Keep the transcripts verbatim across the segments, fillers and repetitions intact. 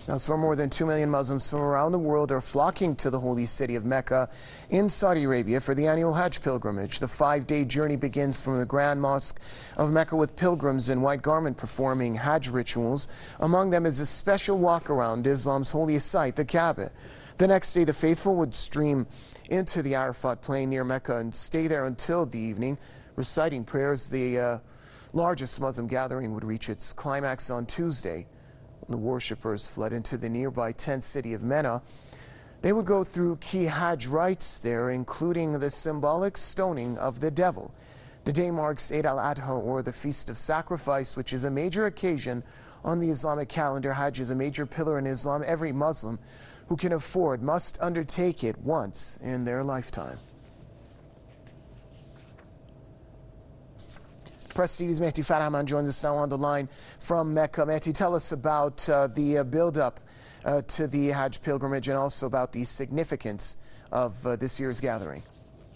Now, so more than two million Muslims from around the world are flocking to the holy city of Mecca in Saudi Arabia for the annual Hajj pilgrimage. The five-day journey begins from the Grand Mosque of Mecca with pilgrims in white garment performing Hajj rituals. Among them is a special walk around Islam's holiest site, the Kaaba. The next day, the faithful would stream into the Arafat plain near Mecca and stay there until the evening, reciting prayers. The uh, largest Muslim gathering would reach its climax on Tuesday. The worshippers fled into the nearby tent city of Mena. They would go through key Hajj rites there, including the symbolic stoning of the devil. The day marks Eid al-Adha, or the Feast of Sacrifice, which is a major occasion on the Islamic calendar. Hajj is a major pillar in Islam. Every Muslim who can afford must undertake it once in their lifetime. Press T V's Mehdi Farahman joins us now on the line from Mecca. Mehdi, tell us about uh, the uh, build-up uh, to the Hajj pilgrimage and also about the significance of uh, this year's gathering.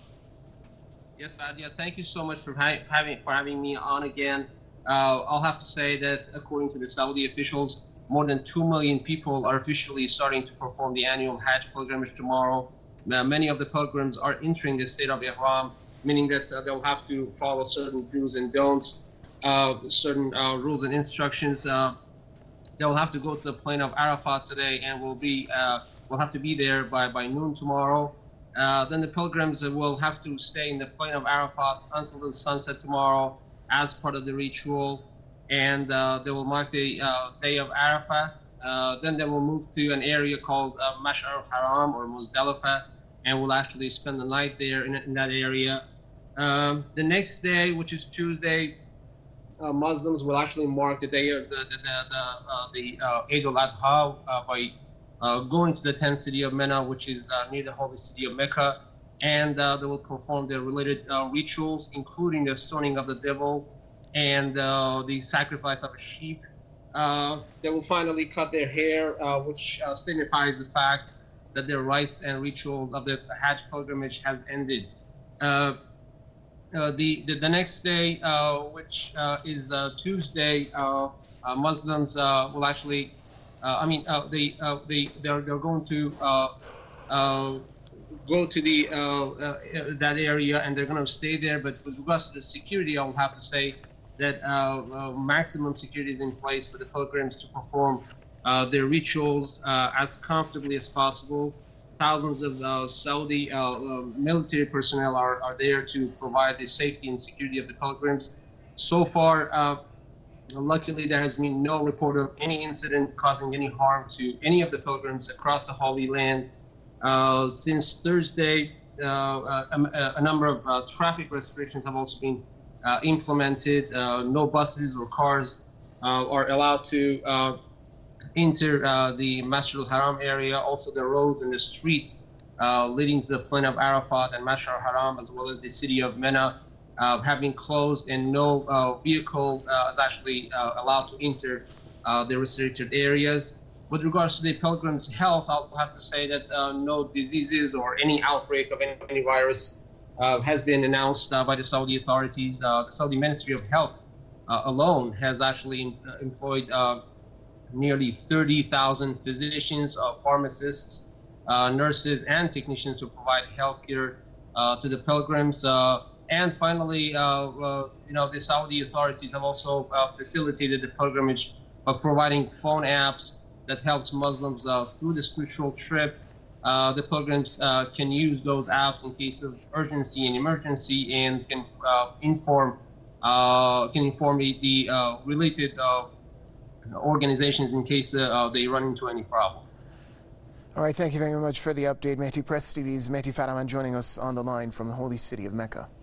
Yes, Adia, thank you so much for ha having for having me on again. Uh, I'll have to say that according to the Saudi officials, more than two million people are officially starting to perform the annual Hajj pilgrimage tomorrow. Uh, many of the pilgrims are entering the state of Ihram, meaning that uh, they'll have to follow certain do's and don'ts, uh, certain uh, rules and instructions. Uh, they'll have to go to the plain of Arafat today, and will be uh, will have to be there by, by noon tomorrow. Uh, then the pilgrims will have to stay in the plain of Arafat until the sunset tomorrow as part of the ritual, and uh, they will mark the uh, day of Arafah. Uh, then they will move to an area called uh, Mash'ar al-Haram or Muzdalifah, and will actually spend the night there in, in that area. Um, the next day, which is Tuesday, uh, Muslims will actually mark the day of the the the, the, uh, the uh, Eid al-Adha uh, by uh, going to the tent city of Mena, which is uh, near the holy city of Mecca, and uh, they will perform their related uh, rituals, including the stoning of the devil and uh, the sacrifice of a sheep. Uh, they will finally cut their hair, uh, which uh, signifies the fact that their rites and rituals of the Hajj pilgrimage has ended. Uh, uh, the, the the next day, uh, which uh, is uh, Tuesday, uh, uh, Muslims uh, will actually, uh, I mean, uh, they uh, they they're, they're going to uh, uh, go to the uh, uh, that area, and they're going to stay there. But with regards to the security, I will have to say that uh, uh, maximum security is in place for the pilgrims to perform Uh, their rituals uh, as comfortably as possible. Thousands of uh, Saudi uh, uh, military personnel are, are there to provide the safety and security of the pilgrims. So far, uh, luckily, there has been no report of any incident causing any harm to any of the pilgrims across the Holy Land. Uh, since Thursday, uh, uh, a, a number of uh, traffic restrictions have also been uh, implemented. Uh, no buses or cars uh, are allowed to uh, enter uh, the Masjid al-Haram area. Also the roads and the streets uh, leading to the plain of Arafat and Mash'ar al-Haram, as well as the city of Mena, uh, have been closed, and no uh, vehicle uh, is actually uh, allowed to enter uh, the restricted areas. With regards to the pilgrims' health, I'll have to say that uh, no diseases or any outbreak of any, any virus uh, has been announced uh, by the Saudi authorities. Uh, the Saudi Ministry of Health uh, alone has actually in, uh, employed uh, nearly thirty thousand physicians, uh, pharmacists, uh, nurses, and technicians to provide health care uh, to the pilgrims. Uh, and finally, uh, uh, you know, the Saudi authorities have also uh, facilitated the pilgrimage by providing phone apps that helps Muslims uh, through the spiritual trip. Uh, the pilgrims uh, can use those apps in case of urgency and emergency, and can uh, inform uh, can inform the, the uh, related uh, organizations in case uh, they run into any problem. All right, thank you very much for the update, Mehdi. Press T V's Mehdi Farahman joining us on the line from the holy city of Mecca.